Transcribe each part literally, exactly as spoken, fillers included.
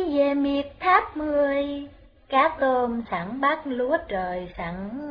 chuyến về miệt tháp mười, cá tôm sẵn bát lúa trời sẵn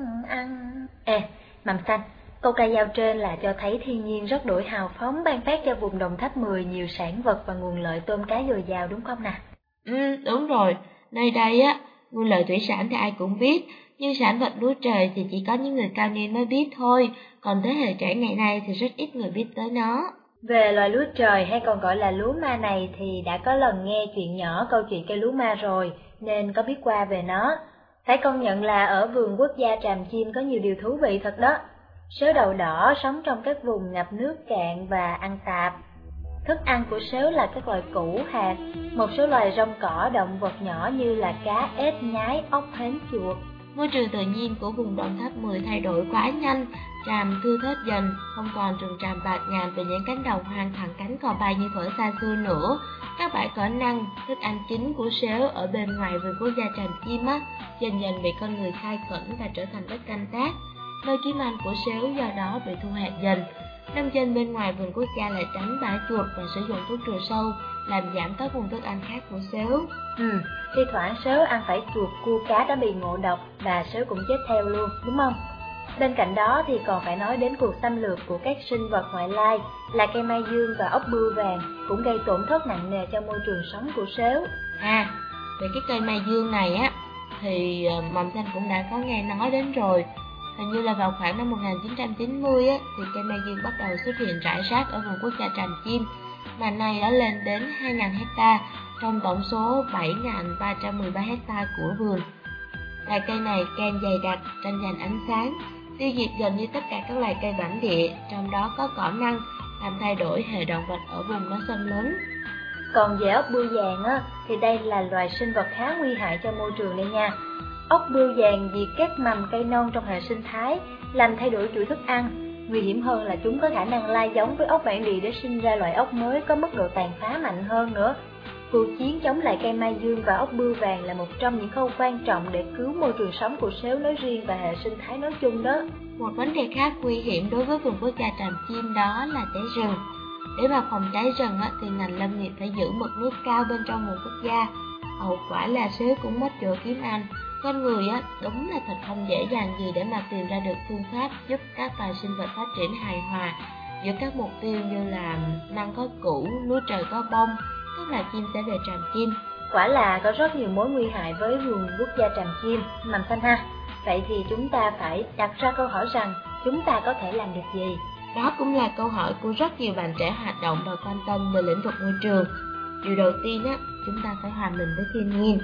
ăn. Ê, Mầm Xanh, câu ca dao trên là cho thấy thiên nhiên rất đổi hào phóng ban phát cho vùng Đồng Tháp mười nhiều sản vật và nguồn lợi tôm cá dồi dào đúng không nè? Ừ, đúng rồi. Nơi đây á, nguồn lợi thủy sản thì ai cũng biết, nhưng sản vật lúa trời thì chỉ có những người cao niên mới biết thôi, còn thế hệ trẻ ngày nay thì rất ít người biết tới nó. Về loài lúa trời hay còn gọi là lúa ma này thì đã có lần nghe chuyện nhỏ câu chuyện cây lúa ma rồi, nên có biết qua về nó. Phải công nhận là ở vườn quốc gia Tràm Chim có nhiều điều thú vị thật đó. Sếu đầu đỏ sống trong các vùng ngập nước cạn và ăn tạp. Thức ăn của sếu là các loài củ, hạt, một số loài rong cỏ, động vật nhỏ như là cá, ếch, nhái, ốc, hến, chuột. Môi trường tự nhiên của vùng Đồng Tháp mười thay đổi quá nhanh, tràm thưa thớt dần, không còn rừng tràm bạt ngàn về những cánh đồng hoang thẳng cánh cò bay như thuở xa xưa nữa. Các bãi cỏ năng, thức ăn chính của sếu ở bên ngoài vườn quốc gia Tràm Chim á, dần dần bị con người khai khẩn và trở thành đất canh tác. Nơi kiếm ăn của sếu do đó bị thu hẹp dần. Nông dân bên ngoài vườn quốc gia lại tránh bã chuột và sử dụng thuốc trừ sâu, làm giảm các nguồn thức ăn khác của sếu. Ừ, thi thoảng sếu ăn phải chuột, cua, cá đã bị ngộ độc và sếu cũng chết theo luôn, đúng không? Bên cạnh đó thì còn phải nói đến cuộc xâm lược của các sinh vật ngoại lai là cây mai dương và ốc bươu vàng cũng gây tổn thất nặng nề cho môi trường sống của sếu. À, về cái cây mai dương này á, thì Mầm Xanh cũng đã có nghe nói đến rồi. Hình như là vào khoảng năm một nghìn chín trăm chín mươi á, thì cây mai dương bắt đầu xuất hiện rải rác ở vườn quốc gia Tràm Chim, mà nay đã lên đến hai nghìn hecta trong tổng số bảy nghìn ba trăm mười ba hecta của vườn. Loài cây này càng dày đặc, tranh giành ánh sáng, tiêu diệt gần như tất cả các loài cây bản địa, trong đó có cỏ năng, làm thay đổi hệ động vật ở vùng nó xâm lấn. Còn về ốc bươu vàng á, thì đây là loài sinh vật khá nguy hại cho môi trường đây nha. Ốc bươu vàng diệt các mầm cây non trong hệ sinh thái, làm thay đổi chuỗi thức ăn. Nguy hiểm hơn là chúng có khả năng lai giống với ốc bản địa để sinh ra loại ốc mới có mức độ tàn phá mạnh hơn nữa. Cuộc chiến chống lại cây mai dương và ốc bươu vàng là một trong những khâu quan trọng để cứu môi trường sống của sếu nói riêng và hệ sinh thái nói chung đó. Một vấn đề khác nguy hiểm đối với vườn quốc gia Tràm Chim đó là cháy rừng. Để mà phòng cháy rừng á, thì ngành lâm nghiệp phải giữ mực nước cao bên trong vườn quốc gia. Hậu quả là sếu cũng mất chỗ kiếm ăn. Con người á, đúng là thật không dễ dàng gì để mà tìm ra được phương pháp giúp các loài sinh vật phát triển hài hòa giữa các mục tiêu như là măng có củ, lúa trời có bông, các loài chim sẽ về Tràm Chim. Quả là có rất nhiều mối nguy hại với vườn quốc gia Tràm Chim, Mầm Xanh ha. Vậy thì chúng ta phải đặt ra câu hỏi rằng chúng ta có thể làm được gì? Đó cũng là câu hỏi của rất nhiều bạn trẻ hoạt động và quan tâm về lĩnh vực môi trường. Điều đầu tiên á, chúng ta phải hòa mình với thiên nhiên.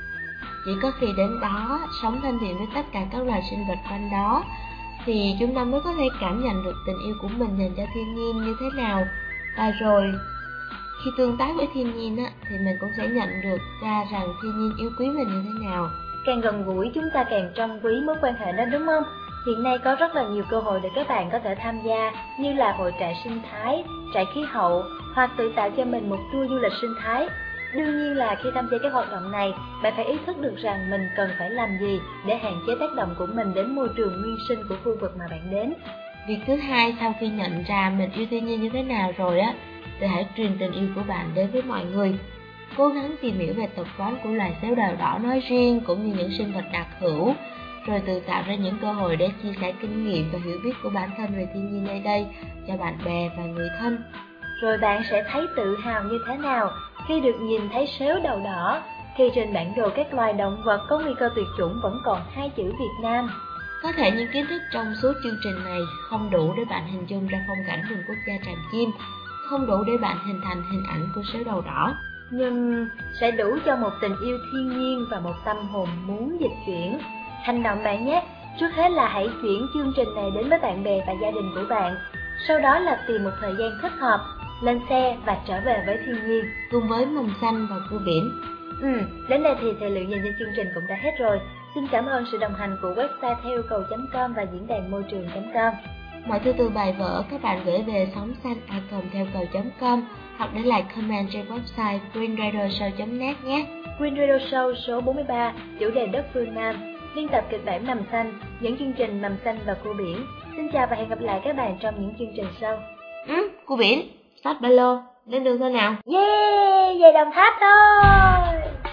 Chỉ có khi đến đó, sống thân thiện với tất cả các loài sinh vật quanh đó, thì chúng ta mới có thể cảm nhận được tình yêu của mình dành cho thiên nhiên như thế nào. Và rồi, khi tương tác với thiên nhiên á, thì mình cũng sẽ nhận được ra rằng thiên nhiên yêu quý mình như thế nào. Càng gần gũi chúng ta càng trân quý mối quan hệ đó đúng không? Hiện nay có rất là nhiều cơ hội để các bạn có thể tham gia như là hội trại sinh thái, trại khí hậu hoặc tự tạo cho mình một tour du lịch sinh thái. Đương nhiên là khi tham gia các hoạt động này, bạn phải ý thức được rằng mình cần phải làm gì để hạn chế tác động của mình đến môi trường nguyên sinh của khu vực mà bạn đến. Việc thứ hai, sau khi nhận ra mình yêu thiên nhiên như thế nào rồi á, thì hãy truyền tình yêu của bạn đến với mọi người. Cố gắng tìm hiểu về tập quán của loài sếu đầu đỏ nói riêng cũng như những sinh vật đặc hữu, rồi tự tạo ra những cơ hội để chia sẻ kinh nghiệm và hiểu biết của bản thân về thiên nhiên nơi đây cho bạn bè và người thân. Rồi bạn sẽ thấy tự hào như thế nào khi được nhìn thấy sếu đầu đỏ, khi trên bản đồ các loài động vật có nguy cơ tuyệt chủng vẫn còn hai chữ Việt Nam. Có thể những kiến thức trong suốt chương trình này không đủ để bạn hình dung ra phong cảnh vườn quốc gia Tràm Chim, không đủ để bạn hình thành hình ảnh của sếu đầu đỏ, nhưng sẽ đủ cho một tình yêu thiên nhiên và một tâm hồn muốn dịch chuyển. Hành động bạn nhé, trước hết là hãy chuyển chương trình này đến với bạn bè và gia đình của bạn, sau đó là tìm một thời gian thích hợp, lên xe và trở về với thiên nhiên cùng với Mầm Xanh và Cua Biển. Ừ, đến đây thì thời lượng dành cho chương trình cũng đã hết rồi. Xin cảm ơn sự đồng hành của website theo yêu cầu chấm com và diễn đàn môi trường chấm com. Mọi thư từ bài vở các bạn gửi về sóng xanh a còng theo cầu chấm com hoặc để lại comment trên website green radio show chấm net nhé. Green Radio Show số bốn mươi ba, chủ đề đất phương Nam, biên tập kịch bản Mầm Xanh, những chương trình Mầm Xanh và Cua Biển. Xin chào và hẹn gặp lại các bạn trong những chương trình sau. Ừ, Cua Biển, xách ba lô, lên đường thôi nào. Yeah, về Đồng Tháp thôi.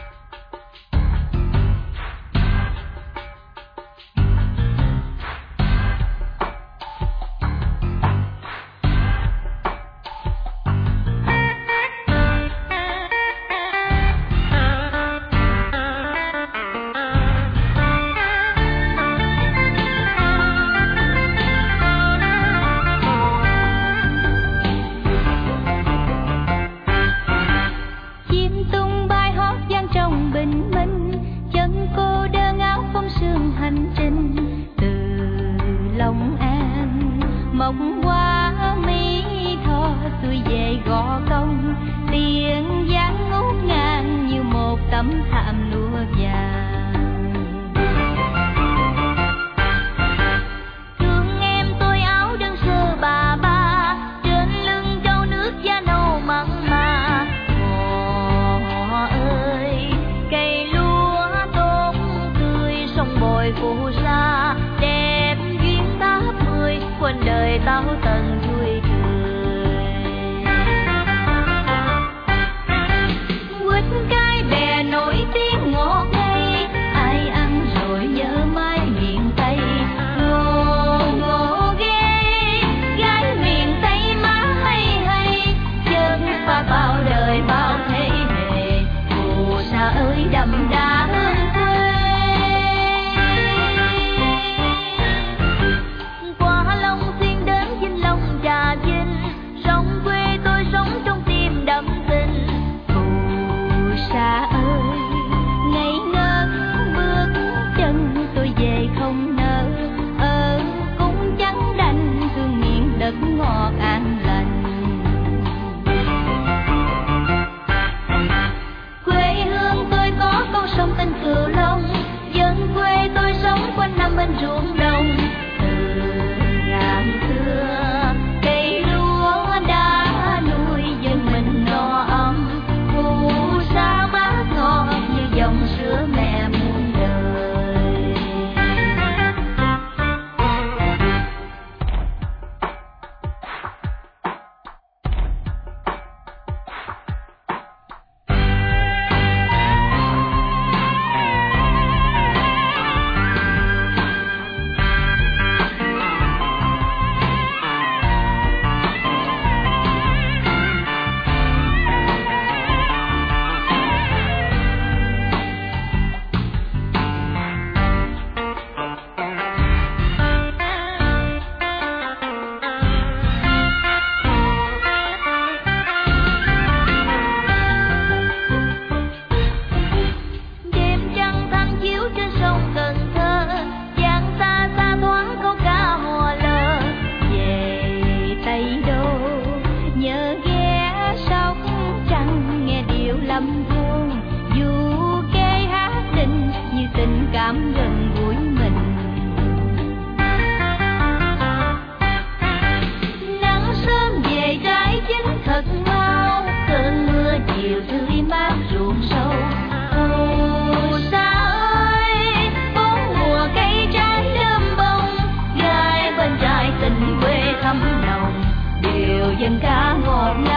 bình minh, chân cô đơn áo phong sương hành trình từ Long An mộng qua Mỹ Tho xuôi về Gò Công, tiền giang ngút ngàn như một tấm thảm lụa vàng. Thương em tôi áo đơn sơ bà ba, trên lưng trâu nước da nâu mặn mà. Họ ơi cây lúa tốt tươi sông bồi phù sa, đẹp duyên tháp mười quên đời tao tận vui cười. Quýt cái bè nổi tiếng ngọt ngây, ai ăn rồi nhớ mãi miền Tây. Ngô ngô ghê gái miền Tây má hay hay, chân pha bao đời bao thế hệ, phù sa ơi đậm đà hương quê. Qua Long Xuyên đến Vĩnh Long Trà Vinh, sông quê tôi sống trong tim đậm tình. Phù sa ơi ngây ngơ bước chân tôi về không nỡ, ở cũng chẳng đành thương miền đất ngọt an lành. Quê hương tôi có con sông tên Cửu Long, dân quê tôi sống quanh năm bên ruộng đồng. Từ ngàn xưa cây lúa đã nuôi dân mình no ấm, phù sa mát ngọt như dòng sữa mẹ muôn đời. Đêm trăng thanh chiếu trên sông Cần Thơ, giang xa xa thoáng câu ca hò lờ. Về Tây Đô nhớ ghé sóc trăng, nghe điệu lâm thôn dù kê hát đình như tình cảm gần gũi mình. Nắng sớm về trái chín thật mau, cơn mưa chiều tươi mát ruộng sâu. Phù sa ơi bốn mùa cây trái đơm bông, gái bên trai tình quê thắm nồng, điều dân ca ngọt